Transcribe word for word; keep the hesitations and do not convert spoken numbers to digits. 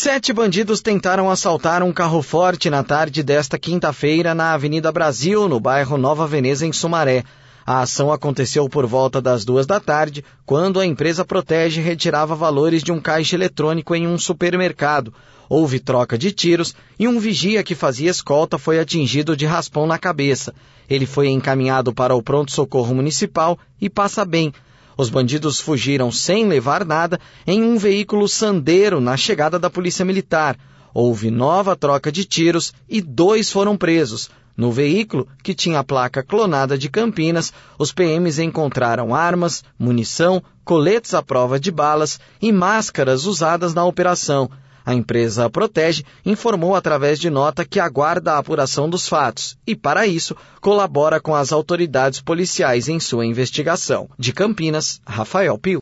Sete bandidos tentaram assaltar um carro forte na tarde desta quinta-feira na Avenida Brasil, no bairro Nova Veneza, em Sumaré. A ação aconteceu por volta das duas da tarde, quando a empresa Protege retirava valores de um caixa eletrônico em um supermercado. Houve troca de tiros e um vigia que fazia escolta foi atingido de raspão na cabeça. Ele foi encaminhado para o pronto-socorro municipal e passa bem. Os bandidos fugiram sem levar nada em um veículo Sandero na chegada da Polícia Militar. Houve nova troca de tiros e dois foram presos. No veículo, que tinha a placa clonada de Campinas, os P Ms encontraram armas, munição, coletes à prova de balas e máscaras usadas na operação. A empresa Protege informou através de nota que aguarda a apuração dos fatos e, para isso, colabora com as autoridades policiais em sua investigação. De Campinas, Rafael Pio.